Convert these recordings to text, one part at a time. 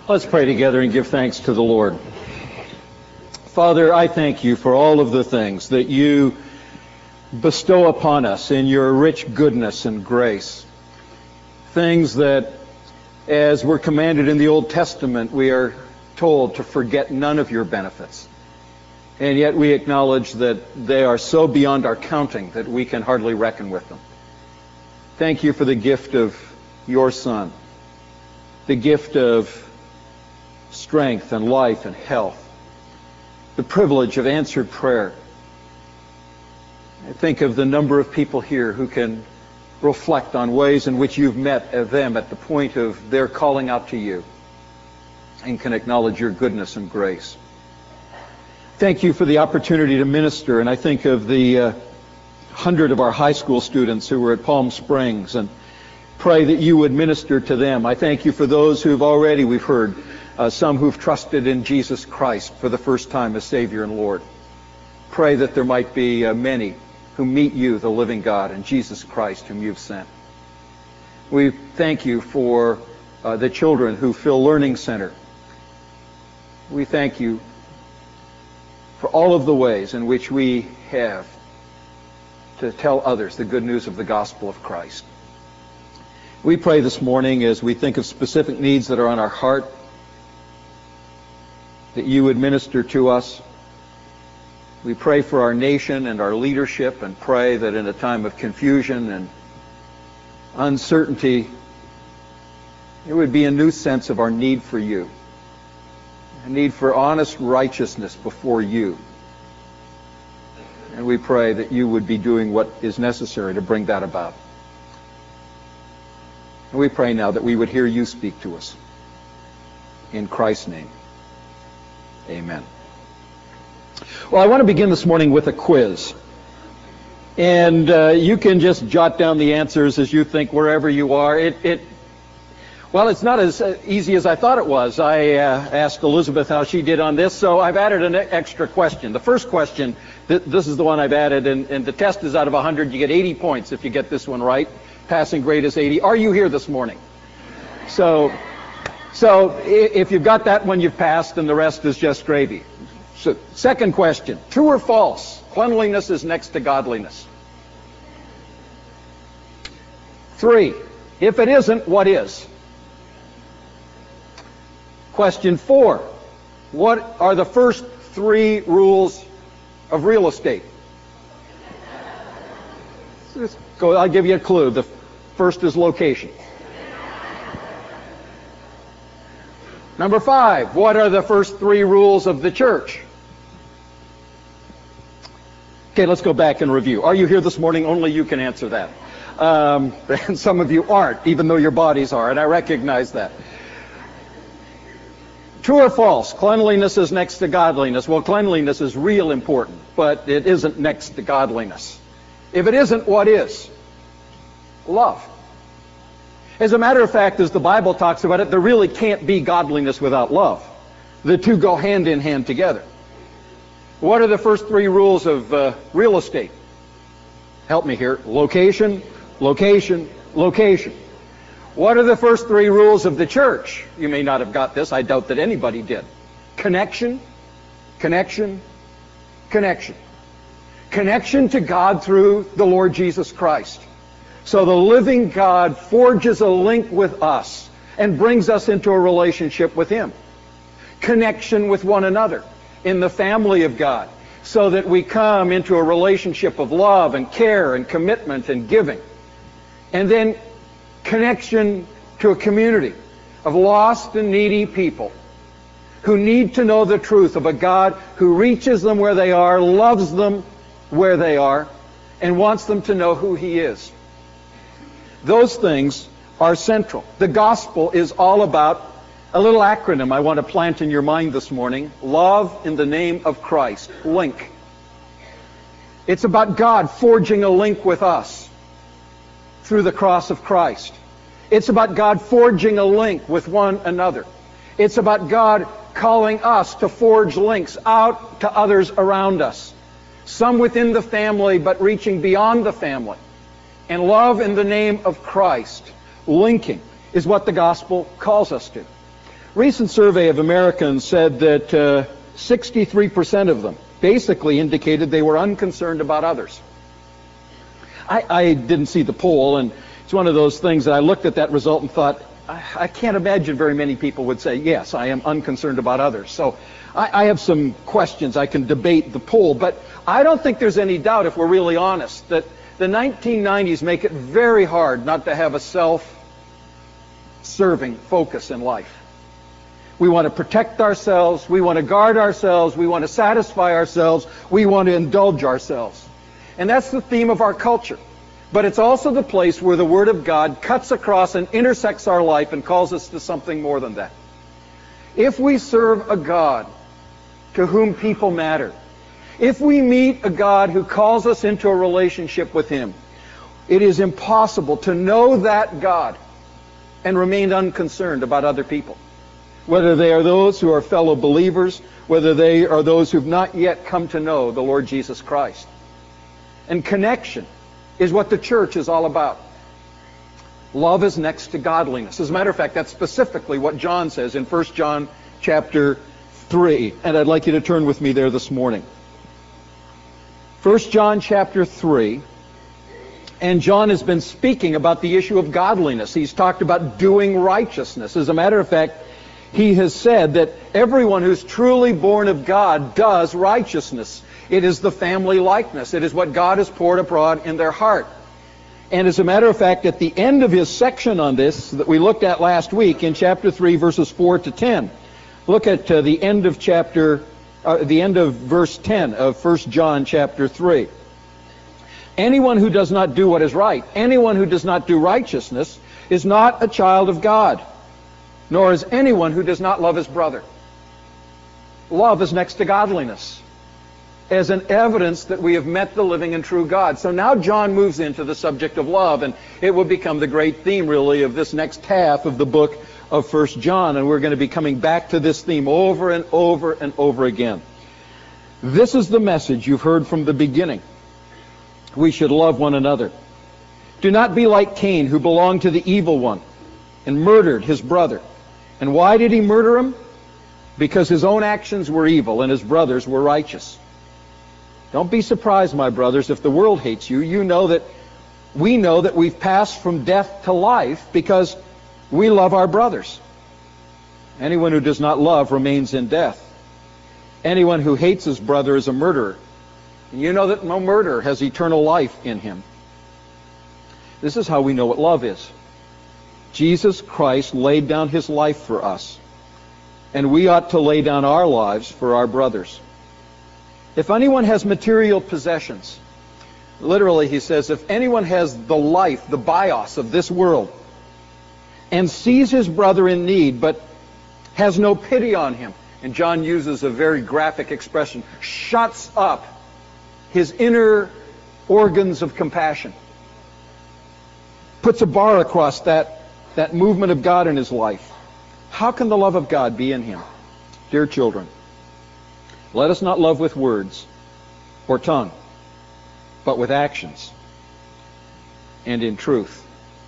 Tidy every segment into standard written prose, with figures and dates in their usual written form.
Let's pray together and give thanks to the Lord. Father, I thank you for all of the things that you bestow upon us in your rich goodness and grace. Things that, as we're commanded in the Old Testament, we are told to forget none of your benefits. And yet we acknowledge that they are so beyond our counting that we can hardly reckon with them. Thank you for the gift of your Son, the gift of strength and life and health, the privilege of answered prayer. I think of the number of people here who can reflect on ways in which you've met them at the point of their calling out to you and can acknowledge your goodness and grace. Thank you for the opportunity to minister, and I think of the 100 of our high school students who were at Palm Springs, and pray that you would minister to them. I thank you for those who've already, we've heard, some who've trusted in Jesus Christ for the first time as Savior and Lord. Pray that there might be many who meet you, the living God, and Jesus Christ whom you've sent. We thank you for the children who fill Learning Center. We thank you for all of the ways in which we have to tell others the good news of the gospel of Christ. We pray this morning, as we think of specific needs that are on our heart, that you would minister to us. We pray for our nation and our leadership, and pray that in a time of confusion and uncertainty, there would be a new sense of our need for you, a need for honest righteousness before you. And we pray that you would be doing what is necessary to bring that about. And we pray now that we would hear you speak to us. In Christ's name, amen. Well, I want to begin this morning with a quiz. And you can just jot down the answers as you think wherever you are. Well, it's not as easy as I thought it was. I asked Elizabeth how she did on this, so I've added an extra question. The first question, this is the one I've added, and the test is out of 100. You get 80 points if you get this one right. Passing grade is 80. Are you here this morning? So if you've got that one, you've passed, and the rest is just gravy. So, second question, true or false? Cleanliness is next to godliness. 3, if it isn't, what is? Question 4, what are the first 3 rules of real estate? I'll give you a clue. The first is location. Number 5, what are the first 3 rules of the church? Okay, let's go back and review. Are you here this morning? Only you can answer that. And some of you aren't, even though your bodies are, and I recognize that. True or false? Cleanliness is next to godliness. Well, cleanliness is real important, but it isn't next to godliness. If it isn't, what is? Love. As a matter of fact, as the Bible talks about it, there really can't be godliness without love. The two go hand in hand together. What are the first 3 rules of real estate? Help me here. Location, location, location. What are the first 3 rules of the church? You may not have got this. I doubt that anybody did. Connection, connection, connection. Connection to God through the Lord Jesus Christ. So the living God forges a link with us and brings us into a relationship with Him. Connection with one another in the family of God, so that we come into a relationship of love and care and commitment and giving. And then connection to a community of lost and needy people who need to know the truth of a God who reaches them where they are, loves them where they are, and wants them to know who He is. Those things are central. The gospel is all about a little acronym I want to plant in your mind this morning. Love in the name of Christ. Link. It's about God forging a link with us through the cross of Christ. It's about God forging a link with one another. It's about God calling us to forge links out to others around us. Some within the family, but reaching beyond the family. And love in the name of Christ, linking, is what the gospel calls us to. Recent survey of Americans said that 63% of them basically indicated they were unconcerned about others. I didn't see the poll, and it's one of those things that I looked at that result and thought, I can't imagine very many people would say, yes, I am unconcerned about others. So I have some questions. I can debate the poll, but I don't think there's any doubt, if we're really honest, that the 1990s make it very hard not to have a self-serving focus in life. We want to protect ourselves, we want to guard ourselves, we want to satisfy ourselves, we want to indulge ourselves. And that's the theme of our culture. But it's also the place where the Word of God cuts across and intersects our life and calls us to something more than that. If we serve a God to whom people matter, if we meet a God who calls us into a relationship with Him, it is impossible to know that God and remain unconcerned about other people. Whether they are those who are fellow believers, whether they are those who have not yet come to know the Lord Jesus Christ. And connection is what the church is all about. Love is next to godliness. As a matter of fact, that's specifically what John says in 1 John chapter 3. And I'd like you to turn with me there this morning. 1 John chapter 3. And John has been speaking about the issue of godliness. He's talked about doing righteousness. As a matter of fact, he has said that everyone who's truly born of God does righteousness. It is the family likeness. It is what God has poured abroad in their heart. And as a matter of fact, at the end of his section on this that we looked at last week in chapter 3, verses 4 to 10, look at the end of verse 10 of 1 John chapter 3. Anyone who does not do what is right, anyone who does not do righteousness, is not a child of God, nor is anyone who does not love his brother. Love is next to godliness, as an evidence that we have met the living and true God. So now John moves into the subject of love, and it will become the great theme, really, of this next half of the book of 1 John, and we're going to be coming back to this theme over and over and over again. This is the message you've heard from the beginning. We should love one another. Do not be like Cain, who belonged to the evil one and murdered his brother. And why did he murder him? Because his own actions were evil and his brothers were righteous. Don't be surprised, my brothers, if the world hates you. We know that we've passed from death to life because we love our brothers. Anyone who does not love remains in death. Anyone who hates his brother is a murderer. And you know that no murderer has eternal life in him. This is how we know what love is. Jesus Christ laid down his life for us, and we ought to lay down our lives for our brothers. If anyone has material possessions, literally he says, if anyone has the life, the bios of this world, and sees his brother in need, but has no pity on him, and John uses a very graphic expression, shuts up his inner organs of compassion, puts a bar across that movement of God in his life, how can the love of God be in him? Dear children, let us not love with words or tongue, but with actions and in truth.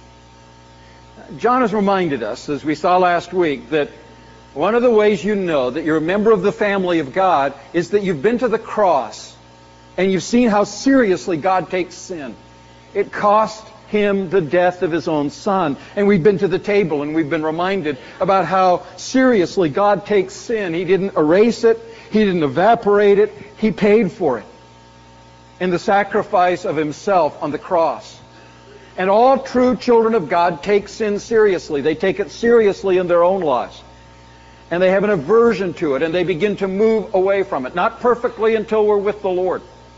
John has reminded us, as we saw last week, that one of the ways you know that you're a member of the family of God is that you've been to the cross and you've seen how seriously God takes sin. It cost him the death of his own son. And we've been to the table and we've been reminded about how seriously God takes sin. He didn't erase it. He didn't evaporate it. He paid for it in the sacrifice of himself on the cross. And all true children of God take sin seriously. They take it seriously in their own lives. And they have an aversion to it, and they begin to move away from it. Not perfectly until we're with the Lord.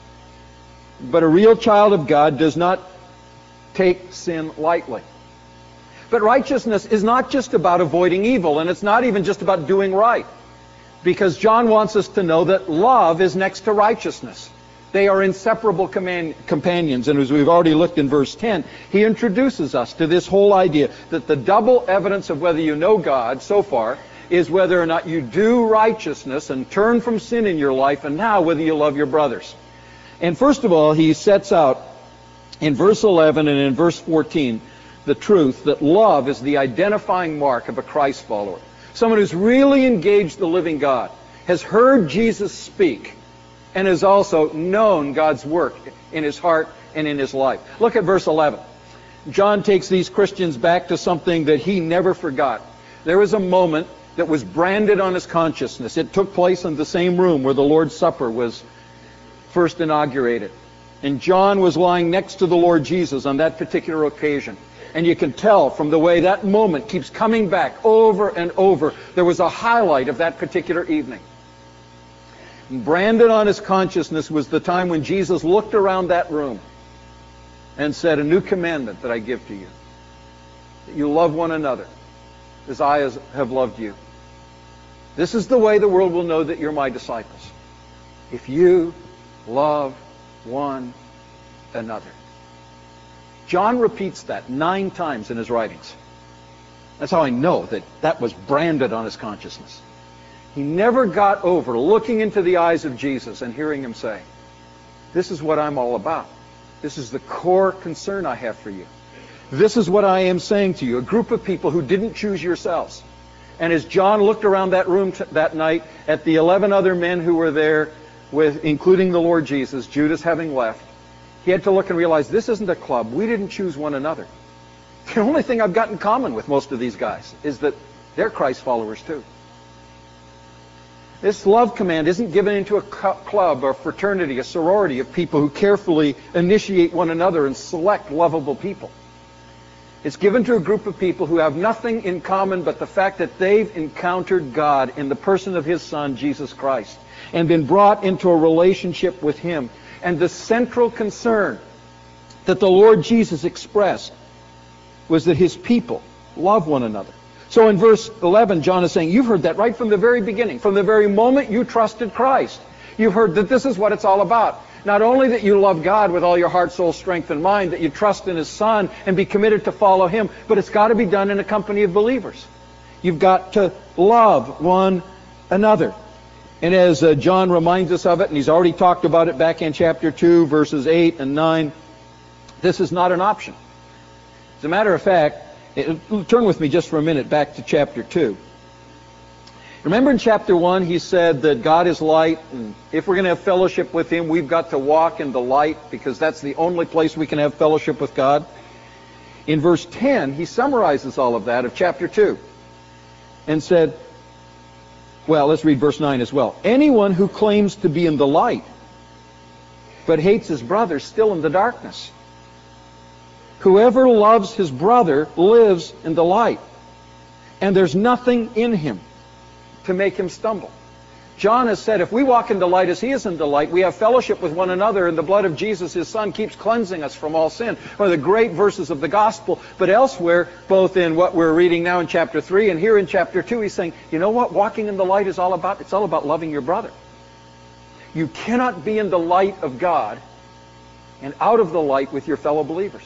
But a real child of God does not take sin lightly. But righteousness is not just about avoiding evil, and it's not even just about doing right. Because John wants us to know that love is next to righteousness. They are inseparable companions. And as we've already looked in verse 10, he introduces us to this whole idea that the double evidence of whether you know God so far is whether or not you do righteousness and turn from sin in your life, and now whether you love your brothers. And first of all, he sets out in verse 11 and in verse 14 the truth that love is the identifying mark of a Christ follower. someone who's really engaged the living God, has heard Jesus speak, and has also known God's work in his heart and in his life. Look at verse 11. John takes these Christians back to something that he never forgot. There was a moment that was branded on his consciousness. It took place in the same room where the Lord's Supper was first inaugurated. And John was lying next to the Lord Jesus on that particular occasion. And you can tell from the way that moment keeps coming back over and over, there was a highlight of that particular evening. And branded on his consciousness was the time when Jesus looked around that room and said, "A new commandment that I give to you, that you love one another as I have loved you. This is the way the world will know that you're my disciples, if you love one another." John repeats that 9 times in his writings. That's how I know that that was branded on his consciousness. He never got over looking into the eyes of Jesus and hearing him say, "This is what I'm all about. This is the core concern I have for you. This is what I am saying to you, a group of people who didn't choose yourselves." And as John looked around that room that night at the 11 other men who were there, including the Lord Jesus, Judas having left, he had to look and realize, this isn't a club. We didn't choose one another. The only thing I've got in common with most of these guys is that they're Christ followers too. This love command isn't given into a club or fraternity, a sorority of people who carefully initiate one another and select lovable people. It's given to a group of people who have nothing in common but the fact that they've encountered God in the person of His Son, Jesus Christ, and been brought into a relationship with Him. And the central concern that the Lord Jesus expressed was that His people love one another. So in verse 11, John is saying, you've heard that right from the very beginning, from the very moment you trusted Christ. You've heard that this is what it's all about. Not only that you love God with all your heart, soul, strength, and mind, that you trust in His Son and be committed to follow Him, but it's got to be done in a company of believers. You've got to love one another. And as John reminds us of it, and he's already talked about it back in chapter 2, verses 8 and 9, this is not an option. As a matter of fact, turn with me just for a minute back to chapter 2. Remember in chapter 1 he said that God is light, and if we're going to have fellowship with Him, we've got to walk in the light because that's the only place we can have fellowship with God. In verse 10, he summarizes all of that of chapter 2 and said, well, let's read verse 9 as well. Anyone who claims to be in the light but hates his brother is still in the darkness. Whoever loves his brother lives in the light, and there's nothing in him to make him stumble. John has said if we walk in the light as He is in the light, we have fellowship with one another, and the blood of Jesus, His Son, keeps cleansing us from all sin. One of the great verses of the gospel. But elsewhere, both in what we're reading now in chapter 3 and here in chapter 2, he's saying, you know what walking in the light is all about? It's all about loving your brother. You cannot be in the light of God and out of the light with your fellow believers.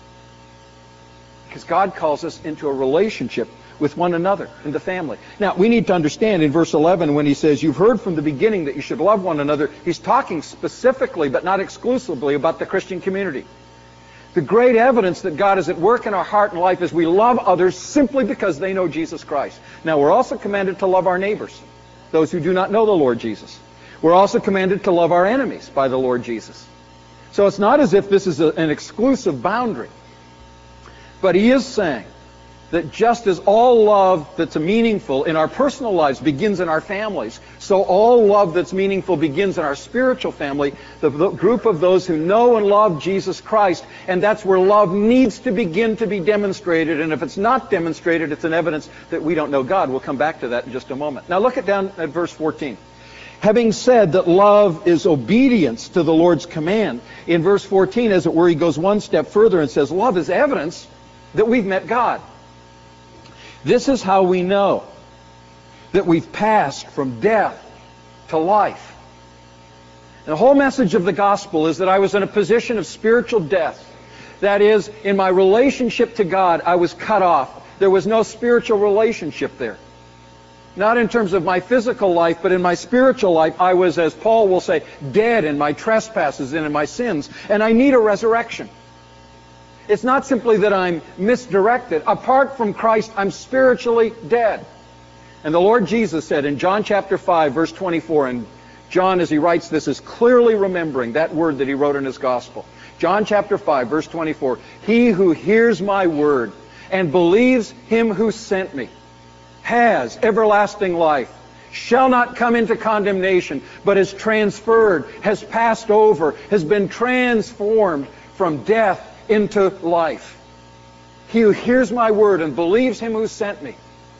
Because God calls us into a relationship with one another in the family. Now, we need to understand in verse 11 when he says, you've heard from the beginning that you should love one another, he's talking specifically but not exclusively about the Christian community. The great evidence that God is at work in our heart and life is we love others simply because they know Jesus Christ. Now, we're also commanded to love our neighbors, those who do not know the Lord Jesus. We're also commanded to love our enemies by the Lord Jesus. So it's not as if this is an exclusive boundary. But he is saying that just as all love that's meaningful in our personal lives begins in our families, so all love that's meaningful begins in our spiritual family, the group of those who know and love Jesus Christ, and that's where love needs to begin to be demonstrated, and if it's not demonstrated, it's an evidence that we don't know God. We'll come back to that in just a moment. Now look down at verse 14. Having said that love is obedience to the Lord's command, in verse 14, as it were, he goes one step further and says, love is evidence that we've met God. This is how we know that we've passed from death to life. And the whole message of the gospel is that I was in a position of spiritual death. That is, in my relationship to God, I was cut off. There was no spiritual relationship there. Not in terms of my physical life, but in my spiritual life, I was, as Paul will say, dead in my trespasses and in my sins. And I need a resurrection. It's not simply that I'm misdirected. Apart from Christ, I'm spiritually dead. And the Lord Jesus said in John chapter 5, verse 24, and John, as he writes this, is clearly remembering that word that he wrote in his gospel. John chapter 5, verse 24, he who hears my word and believes him who sent me has everlasting life, shall not come into condemnation, but is transferred, has passed over, has been transformed from death into life. He who hears my word and believes him who sent me,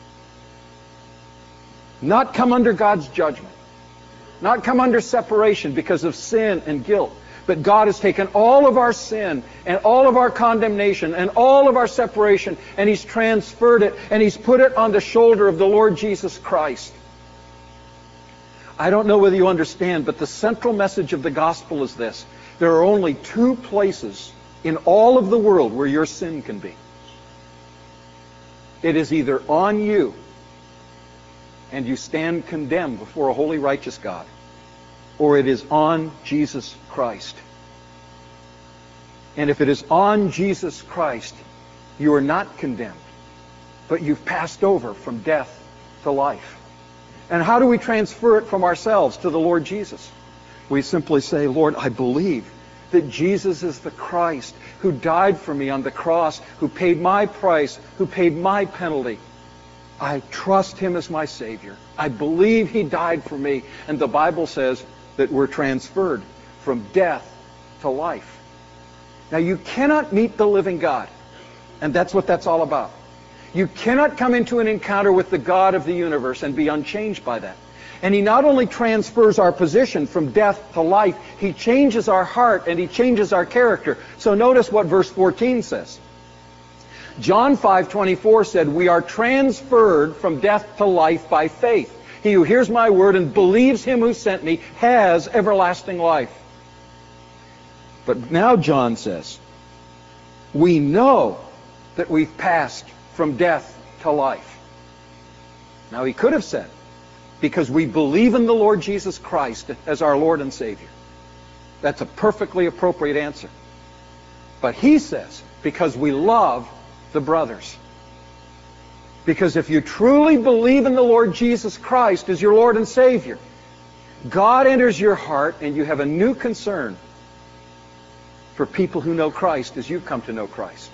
not come under God's judgment, not come under separation because of sin and guilt, but God has taken all of our sin and all of our condemnation and all of our separation, and He's transferred it, and He's put it on the shoulder of the Lord Jesus Christ. I don't know whether you understand, but the central message of the gospel is this. There are only two places in all of the world where your sin can be. It is either on you, and you stand condemned before a holy, righteous God, or it is on Jesus Christ. And if it is on Jesus Christ, you are not condemned, but you've passed over from death to life. And how do we transfer it from ourselves to the Lord Jesus? We simply say, Lord, I believe that Jesus is the Christ who died for me on the cross, who paid my price, who paid my penalty. I trust Him as my Savior. I believe He died for me. And the Bible says that we're transferred from death to life. Now, you cannot meet the living God. And that's what that's all about. You cannot come into an encounter with the God of the universe and be unchanged by that. And He not only transfers our position from death to life, He changes our heart and He changes our character. So notice what verse 14 says. John 5:24 said, we are transferred from death to life by faith. He who hears my word and believes Him who sent me has everlasting life. But now John says, we know that we've passed from death to life. Now he could have said, because we believe in the Lord Jesus Christ as our Lord and Savior. That's a perfectly appropriate answer. But he says, because we love the brothers. Because if you truly believe in the Lord Jesus Christ as your Lord and Savior, God enters your heart and you have a new concern for people who know Christ as you've come to know Christ.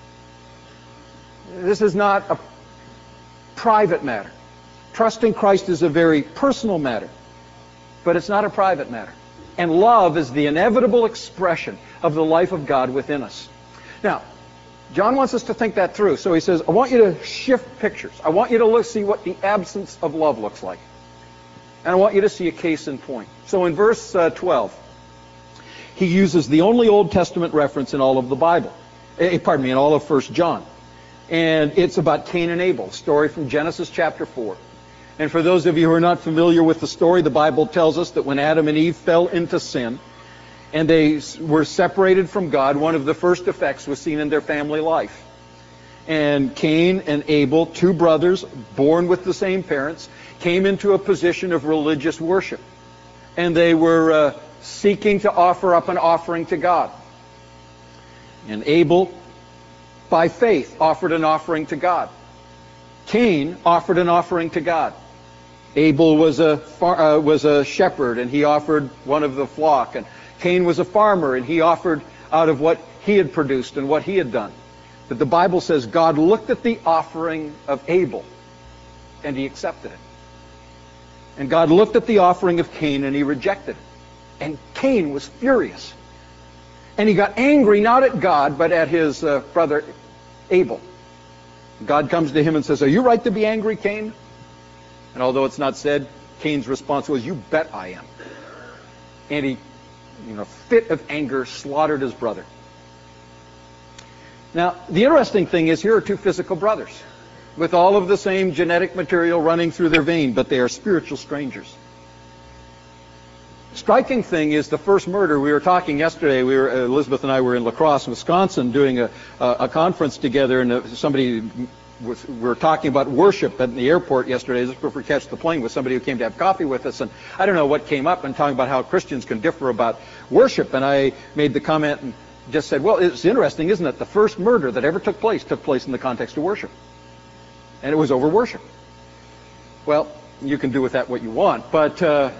This is not a private matter. Trusting Christ is a very personal matter, but it's not a private matter. And love is the inevitable expression of the life of God within us. Now, John wants us to think that through. So he says, I want you to shift pictures. I want you to see what the absence of love looks like. And I want you to see a case in point. So in verse 12, he uses the only Old Testament reference in all of the Bible. In all of 1 John. And it's about Cain and Abel, a story from Genesis chapter 4. And for those of you who are not familiar with the story, the Bible tells us that when Adam and Eve fell into sin, and they were separated from God, one of the first effects was seen in their family life. And Cain and Abel, two brothers born with the same parents, came into a position of religious worship. And they were seeking to offer up an offering to God. And Abel, by faith, offered an offering to God. Cain offered an offering to God. Abel was a shepherd, and he offered one of the flock. And Cain was a farmer, and he offered out of what he had produced and what he had done. But the Bible says God looked at the offering of Abel, and He accepted it. And God looked at the offering of Cain, and He rejected it. And Cain was furious. And he got angry, not at God, but at his brother Abel. God comes to him and says, are you right to be angry, Cain? And although it's not said, Cain's response was, you bet I am. And he, in a fit of anger, slaughtered his brother. Now, the interesting thing is, here are two physical brothers with all of the same genetic material running through their vein, but they are spiritual strangers. Striking thing is the first murder. We were talking yesterday. Elizabeth and I were in La Crosse, Wisconsin, doing a conference together, and we were talking about worship at the airport yesterday, just before we catch the plane, with somebody who came to have coffee with us, and I don't know what came up, and talking about how Christians can differ about worship, and I made the comment and just said, well, it's interesting, isn't it? The first murder that ever took place in the context of worship, and it was over worship. Well, you can do with that what you want, but the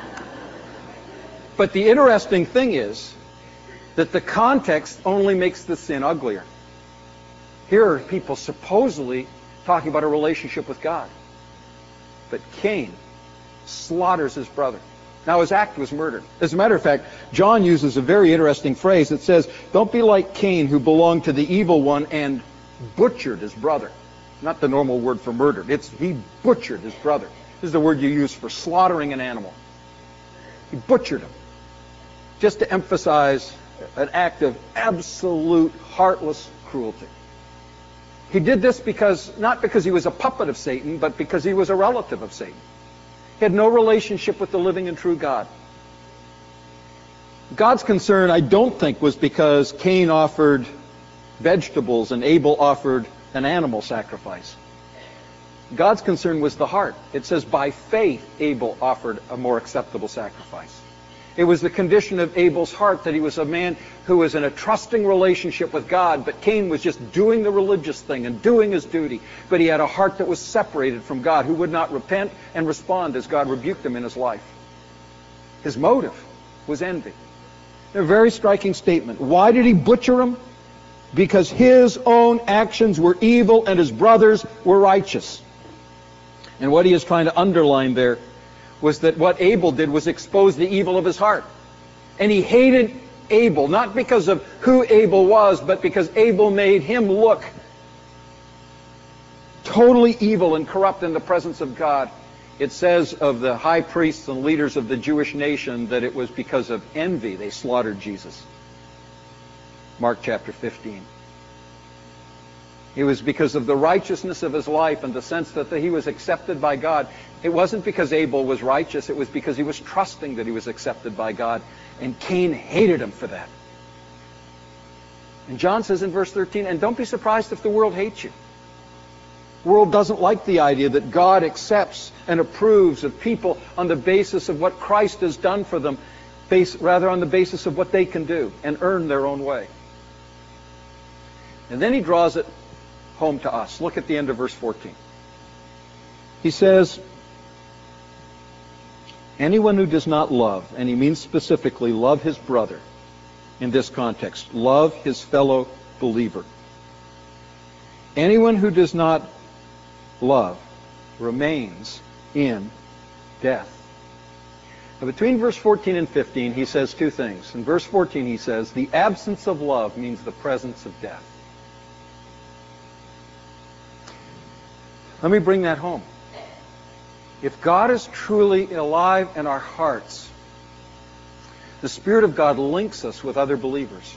interesting thing is that the context only makes the sin uglier. Here are people supposedly talking about a relationship with God. But Cain slaughters his brother. Now, his act was murder. As a matter of fact, John uses a very interesting phrase that says, don't be like Cain, who belonged to the evil one and butchered his brother. Not the normal word for murder. He butchered his brother. This is the word you use for slaughtering an animal. He butchered him. Just to emphasize an act of absolute heartless cruelty. He did this not because he was a puppet of Satan, but because he was a relative of Satan. He had no relationship with the living and true God. God's concern, I don't think, was because Cain offered vegetables and Abel offered an animal sacrifice. God's concern was the heart. It says, by faith, Abel offered a more acceptable sacrifice. It was the condition of Abel's heart that he was a man who was in a trusting relationship with God, but Cain was just doing the religious thing and doing his duty. But he had a heart that was separated from God, who would not repent and respond as God rebuked him in his life. His motive was envy. A very striking statement. Why did he butcher him? Because his own actions were evil and his brothers were righteous. And what he is trying to underline there was that what Abel did was expose the evil of his heart. And he hated Abel, not because of who Abel was, but because Abel made him look totally evil and corrupt in the presence of God. It says of the high priests and leaders of the Jewish nation that it was because of envy they slaughtered Jesus. Mark chapter 15. It was because of the righteousness of his life and the sense that he was accepted by God. It wasn't because Abel was righteous. It was because he was trusting that he was accepted by God. And Cain hated him for that. And John says in verse 13, and don't be surprised if the world hates you. The world doesn't like the idea that God accepts and approves of people on the basis of what Christ has done for them, rather on the basis of what they can do and earn their own way. And then he draws it home to us. Look at the end of verse 14. He says, anyone who does not love, and he means specifically love his brother in this context, love his fellow believer. Anyone who does not love remains in death. Now, between verse 14 and 15, he says two things. In verse 14, he says, the absence of love means the presence of death. Let me bring that home. If God is truly alive in our hearts, the Spirit of God links us with other believers.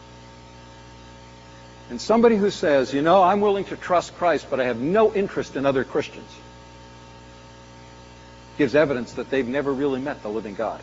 And somebody who says, you know, I'm willing to trust Christ, but I have no interest in other Christians, gives evidence that they've never really met the living God.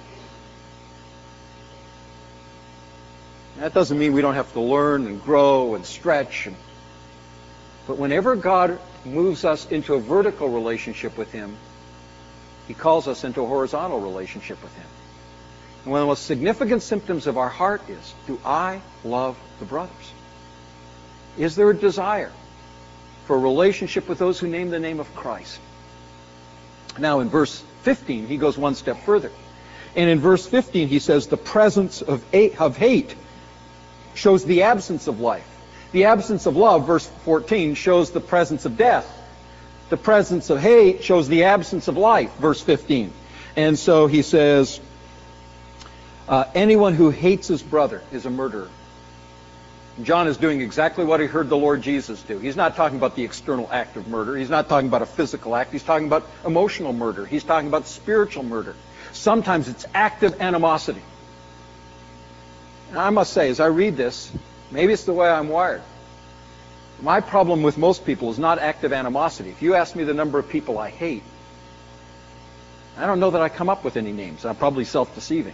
That doesn't mean we don't have to learn and grow and stretch. But whenever God moves us into a vertical relationship with Him, He calls us into a horizontal relationship with Him. And one of the most significant symptoms of our heart is, do I love the brothers? Is there a desire for a relationship with those who name the name of Christ? Now in verse 15, he goes one step further. And in verse 15, he says the presence of hate shows the absence of life. The absence of love, verse 14, shows the presence of death. The presence of hate shows the absence of life, verse 15. And so he says, anyone who hates his brother is a murderer. John is doing exactly what he heard the Lord Jesus do. He's not talking about the external act of murder. He's not talking about a physical act. He's talking about emotional murder. He's talking about spiritual murder. Sometimes it's active animosity. And I must say, as I read this, maybe it's the way I'm wired. My problem with most people is not active animosity. If you ask me the number of people I hate, I don't know that I come up with any names. I'm probably self-deceiving.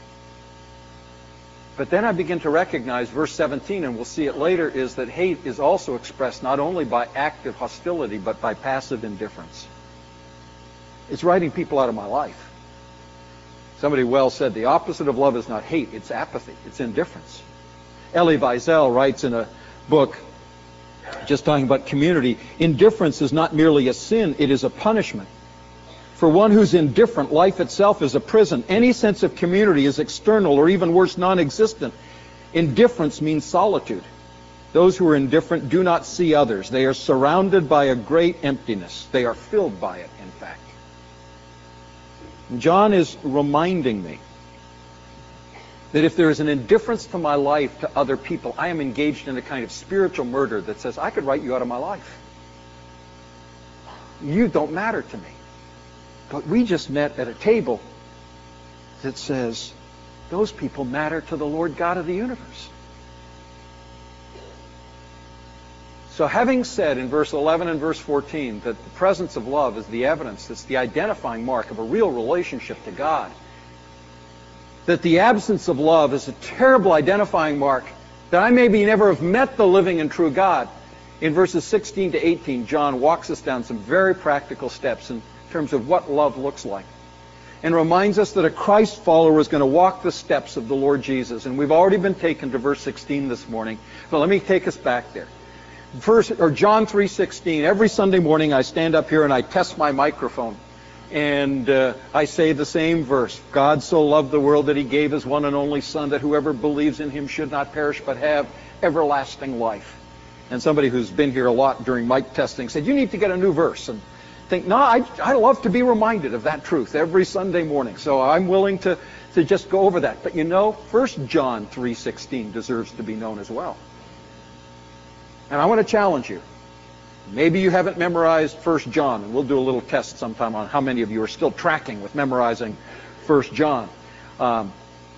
But then I begin to recognize verse 17, and we'll see it later, is that hate is also expressed not only by active hostility, but by passive indifference. It's writing people out of my life. Somebody well said, the opposite of love is not hate, it's apathy, it's indifference. Elie Wiesel writes in a book, just talking about community, indifference is not merely a sin, it is a punishment. For one who's indifferent, life itself is a prison. Any sense of community is external, or even worse, non-existent. Indifference means solitude. Those who are indifferent do not see others. They are surrounded by a great emptiness. They are filled by it, in fact. And John is reminding me that if there is an indifference to my life to other people, I am engaged in a kind of spiritual murder that says, I could write you out of my life. You don't matter to me. But we just met at a table that says, those people matter to the Lord God of the universe. So having said in verse 11 and verse 14 that the presence of love is the evidence, it's the identifying mark of a real relationship to God, that the absence of love is a terrible identifying mark that I maybe never have met the living and true God, in verses 16 to 18, John walks us down some very practical steps in terms of what love looks like, and reminds us that a Christ follower is going to walk the steps of the Lord Jesus. And we've already been taken to verse 16 this morning, but let me take us back there. John 3:16. Every Sunday morning I stand up here and I test my microphone, and I say the same verse. God so loved the world that he gave his one and only Son, that whoever believes in him should not perish but have everlasting life. And somebody who's been here a lot during mic testing said, you need to get a new verse. And think, no, I love to be reminded of that truth every Sunday morning. So I'm willing to just go over that. But you know, 1 John 3:16 deserves to be known as well. And I want to challenge you. Maybe you haven't memorized 1 John, and we'll do a little test sometime on how many of you are still tracking with memorizing 1 John. I'm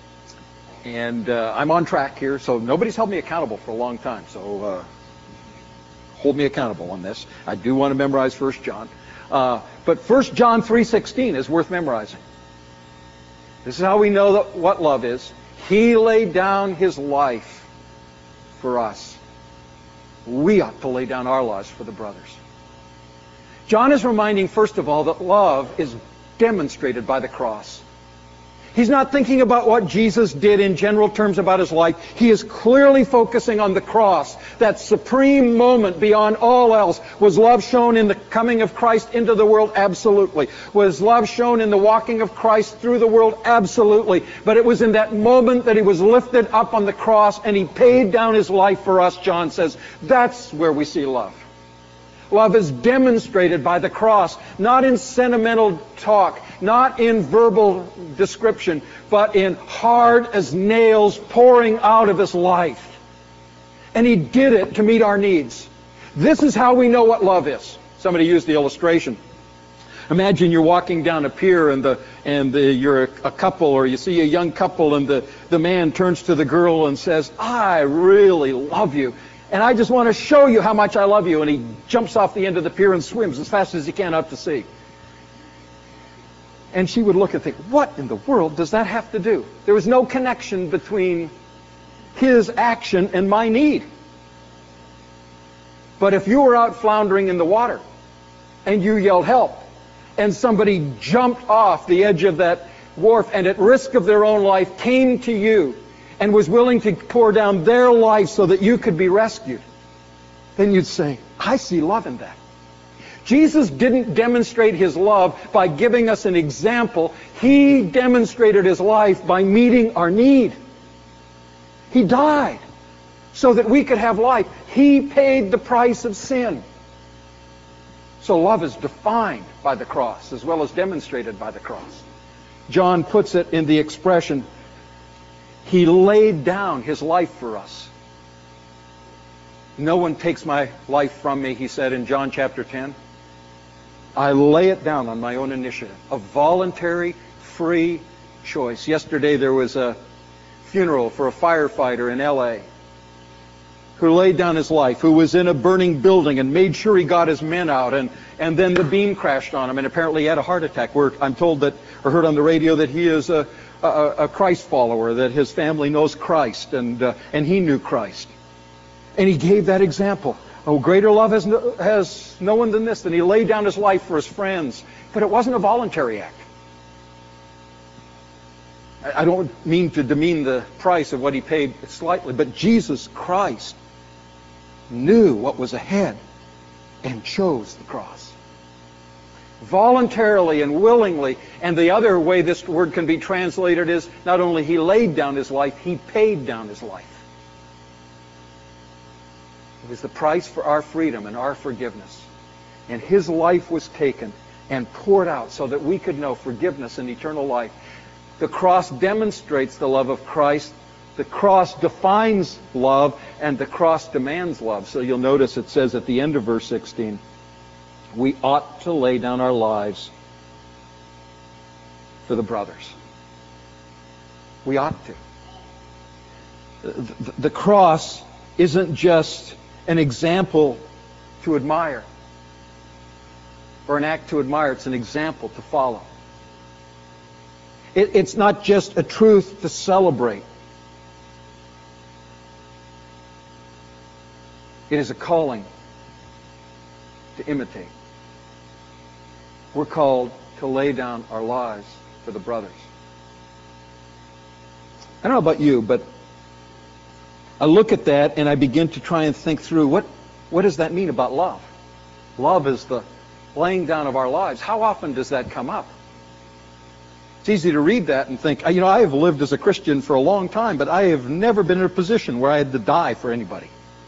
on track here, so nobody's held me accountable for a long time. So hold me accountable on this. I do want to memorize 1 John. But 1 John 3:16 is worth memorizing. This is how we know what love is. He laid down his life for us. We ought to lay down our lives for the brothers. John is reminding, first of all, that love is demonstrated by the cross. He's not thinking about what Jesus did in general terms about his life. He is clearly focusing on the cross. That supreme moment beyond all else. Was love shown in the coming of Christ into the world? Absolutely. Was love shown in the walking of Christ through the world? Absolutely. But it was in that moment that he was lifted up on the cross and he paid down his life for us, John says. That's where we see love. Love is demonstrated by the cross, not in sentimental talk, not in verbal description, but in hard as nails pouring out of his life. And he did it to meet our needs. This is how we know what love is. Somebody used the illustration. Imagine you're walking down a pier and you're a couple, or you see a young couple, and the man turns to the girl and says, I really love you. And I just want to show you how much I love you. And he jumps off the end of the pier and swims as fast as he can out to sea. And she would look and think, what in the world does that have to do? There was no connection between his action and my need. But if you were out floundering in the water and you yelled help, and somebody jumped off the edge of that wharf and at risk of their own life came to you and was willing to pour down their life so that you could be rescued, then you'd say, I see love in that. Jesus didn't demonstrate his love by giving us an example. He demonstrated his life by meeting our need. He died so that we could have life. He paid the price of sin. So love is defined by the cross as well as demonstrated by the cross. John puts it in the expression, he laid down his life for us. No one takes my life from me, he said in John chapter 10. I lay it down on my own initiative. A voluntary, free choice. Yesterday there was a funeral for a firefighter in L.A. who laid down his life, who was in a burning building and made sure he got his men out, and then the beam crashed on him, and apparently he had a heart attack. I'm told that, or heard on the radio, that he is a Christ follower, that his family knows Christ, and he knew Christ. And he gave that example. Oh, greater love has no one than this, that he laid down his life for his friends. But it wasn't a voluntary act. I don't mean to demean the price of what he paid slightly, but Jesus Christ knew what was ahead and chose the cross. voluntarily and willingly. And the other way this word can be translated is not only he laid down his life, he paid down his life. It was the price for our freedom and our forgiveness. And his life was taken and poured out so that we could know forgiveness and eternal life. The cross demonstrates the love of Christ. The cross defines love, and the cross demands love. So you'll notice it says at the end of verse 16, we ought to lay down our lives for the brothers. We ought to. The cross isn't just an example to admire or an act to admire. It's an example to follow. It's not just a truth to celebrate. It is a calling to imitate. We're called to lay down our lives for the brothers. I don't know about you, but I look at that and I begin to try and think through what does that mean about love? Love is the laying down of our lives. How often does that come up? It's easy to read that and think, I have lived as a Christian for a long time, but I have never been in a position where I had to die for anybody.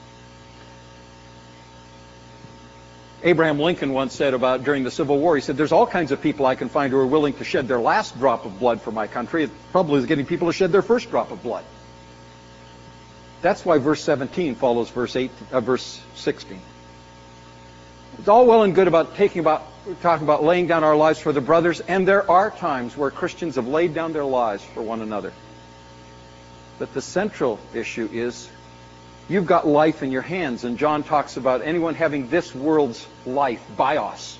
Abraham Lincoln once said about during the Civil War, he said, there's all kinds of people I can find who are willing to shed their last drop of blood for my country. It probably is getting people to shed their first drop of blood. That's why verse 17 follows verse 16. It's all well and good about talking about laying down our lives for the brothers, and there are times where Christians have laid down their lives for one another. But the central issue is you've got life in your hands, and John talks about anyone having this world's life, bios.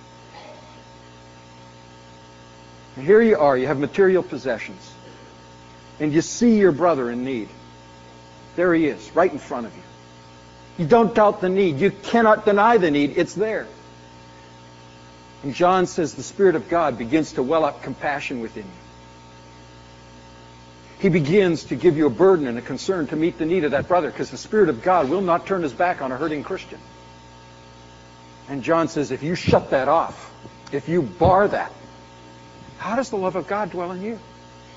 And here you are, you have material possessions, and you see your brother in need. There he is, right in front of you. You don't doubt the need. You cannot deny the need. It's there. And John says the Spirit of God begins to well up compassion within you. He begins to give you a burden and a concern to meet the need of that brother, because the Spirit of God will not turn his back on a hurting Christian. And John says, if you shut that off, if you bar that, how does the love of God dwell in you?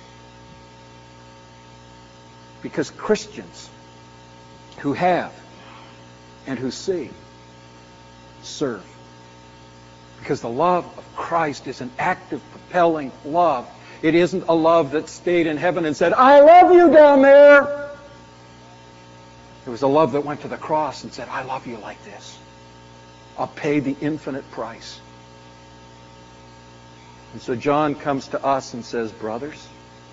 Because Christians who have and who see serve. Because the love of Christ is an active, propelling love. It isn't a love that stayed in heaven and said, I love you down there. It was a love that went to the cross and said, I love you like this. I'll pay the infinite price. And so John comes to us and says, brothers,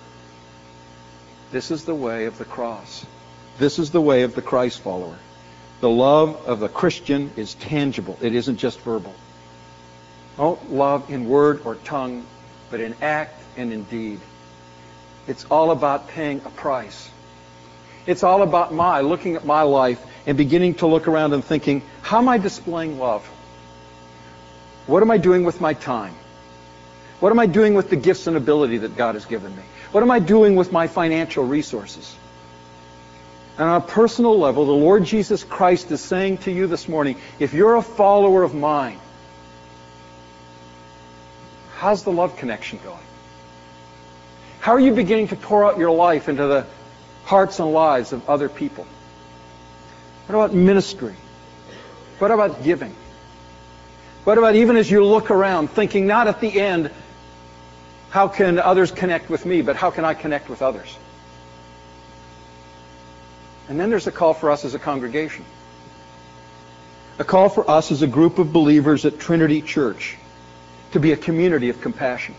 this is the way of the cross. This is the way of the Christ follower. The love of the Christian is tangible. It isn't just verbal. Don't love in word or tongue, but in act and in deed. It's all about paying a price. It's all about looking at my life and beginning to look around and thinking, how am I displaying love? What am I doing with my time? What am I doing with the gifts and ability that God has given me? What am I doing with my financial resources? And on a personal level, the Lord Jesus Christ is saying to you this morning, if you're a follower of mine, how's the love connection going? How are you beginning to pour out your life into the hearts and lives of other people? What about ministry? What about giving? What about even as you look around, thinking not at the end, how can others connect with me, but how can I connect with others? And then there's a call for us as a congregation. A call for us as a group of believers at Trinity Church to be a community of compassion.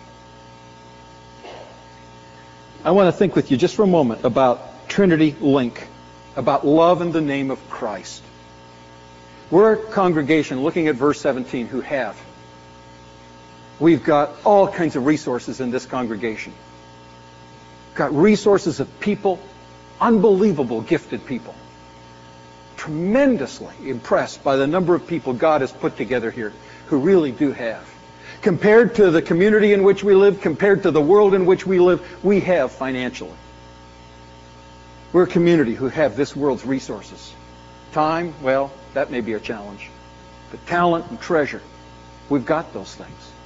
I want to think with you just for a moment about Trinity Link, about love in the name of Christ. We're a congregation, looking at verse 17, who have. We've got all kinds of resources in this congregation. We've got resources of people, unbelievable gifted people. Tremendously impressed by the number of people God has put together here who really do have. Compared to the community in which we live, compared to the world in which we live, we have financially. We're a community who have this world's resources. Time, well, that may be a challenge. But talent and treasure, we've got those things.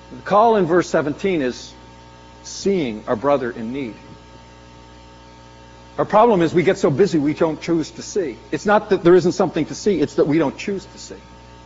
The call in verse 17 is seeing our brother in need. Our problem is we get so busy we don't choose to see. It's not that there isn't something to see, it's that we don't choose to see.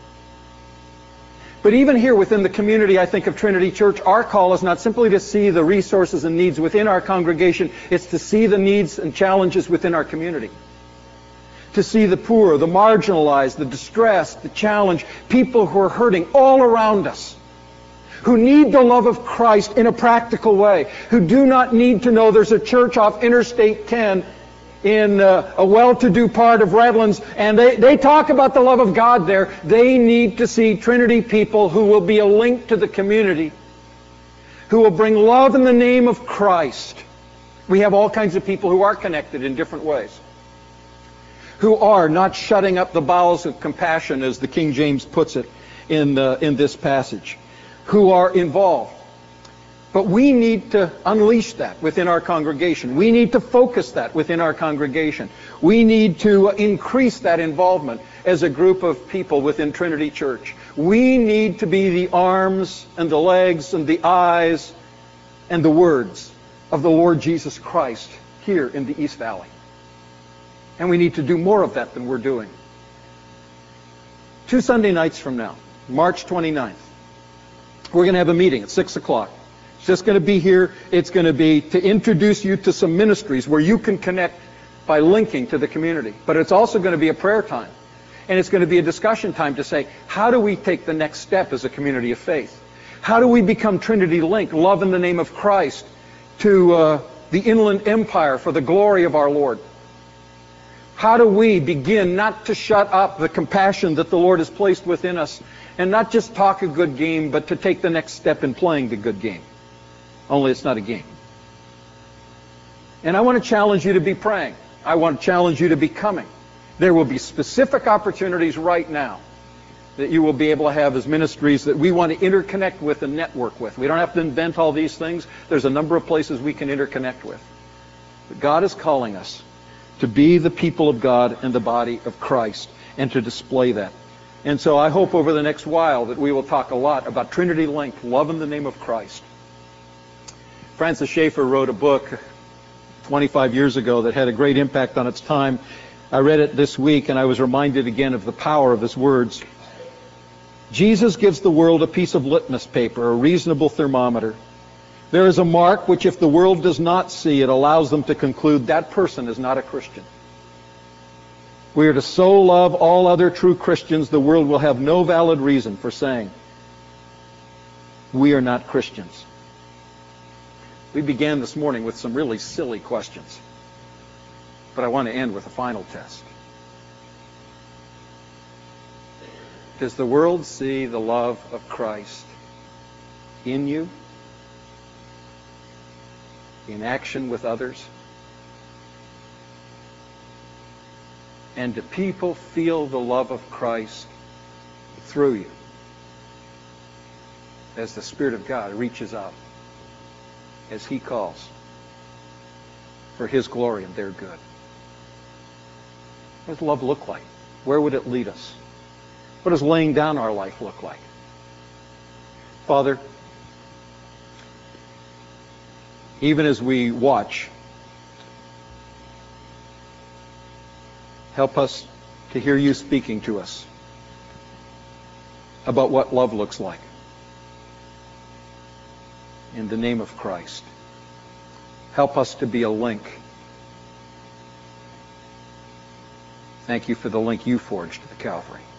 But even here within the community, I think, of Trinity Church, our call is not simply to see the resources and needs within our congregation, it's to see the needs and challenges within our community. To see the poor, the marginalized, the distressed, the challenged, people who are hurting all around us, who need the love of Christ in a practical way, who do not need to know there's a church off Interstate 10 in a well-to-do part of Redlands, and they talk about the love of God there. They need to see Trinity people who will be a link to the community, who will bring love in the name of Christ. We have all kinds of people who are connected in different ways, who are not shutting up the bowels of compassion, as the King James puts it in this passage, who are involved. But we need to unleash that within our congregation. We need to focus that within our congregation. We need to increase that involvement as a group of people within Trinity Church. We need to be the arms and the legs and the eyes and the words of the Lord Jesus Christ here in the East Valley. And we need to do more of that than we're doing. 2 Sunday nights from now, March 29th, we're going to have a meeting at 6 o'clock. It's just going to be here. It's going to be to introduce you to some ministries where you can connect by linking to the community. But it's also going to be a prayer time. And it's going to be a discussion time to say, how do we take the next step as a community of faith? How do we become Trinity Link, love in the name of Christ, to the Inland Empire for the glory of our Lord? How do we begin not to shut up the compassion that the Lord has placed within us and not just talk a good game, but to take the next step in playing the good game? Only it's not a game. And I want to challenge you to be praying. I want to challenge you to be coming. There will be specific opportunities right now that you will be able to have as ministries that we want to interconnect with and network with. We don't have to invent all these things. There's a number of places we can interconnect with. But God is calling us to be the people of God and the body of Christ and to display that. And so I hope over the next while that we will talk a lot about Trinity Link, love in the name of Christ. Francis Schaeffer wrote a book 25 years ago that had a great impact on its time. I read it this week and I was reminded again of the power of his words. Jesus gives the world a piece of litmus paper, a reasonable thermometer. There is a mark which if the world does not see, it allows them to conclude that person is not a Christian. We are to so love all other true Christians, the world will have no valid reason for saying we are not Christians. We began this morning with some really silly questions, but I want to end with a final test. Does the world see the love of Christ in you, in action with others? And do people feel the love of Christ through you as the Spirit of God reaches out, as He calls for His glory and their good? What does love look like? Where would it lead us? What does laying down our life look like? Father, even as we watch, help us to hear you speaking to us about what love looks like. In the name of Christ, help us to be a link. Thank you for the link you forged at the Calvary.